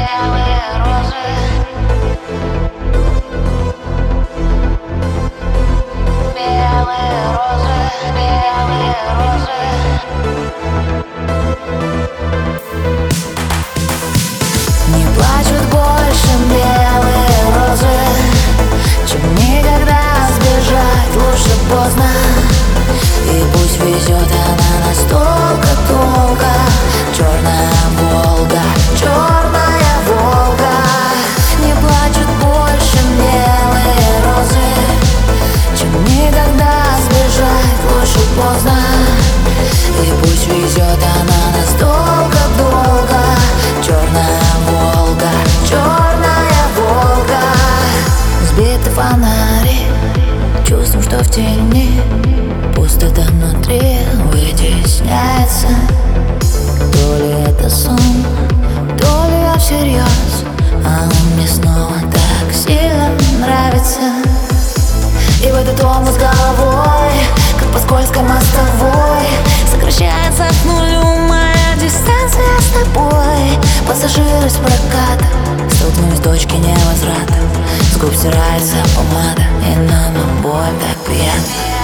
Не плачут больше белые розы, чем никогда сбежать лучше поздно. И пусть везет она настолько долго. Черная Волга, черная Волга. Не плачут больше белые розы, чем никогда сбежать лучше поздно. И пусть везет она настолько долго. Черная Волга, черная Волга. Сбиты фонари, чувствуем, что в тени пустота внутри вытесняется. То ли это сон, то ли я всерьез, а он мне снова так сильно нравится. И в этот омут с головой, как по скользкой мостовой, сокращается к нулю моя дистанция с тобой. Пассажиры с проката, столкнулись в точке невозврата. С губ стирается помада, и нам обоим так приятно.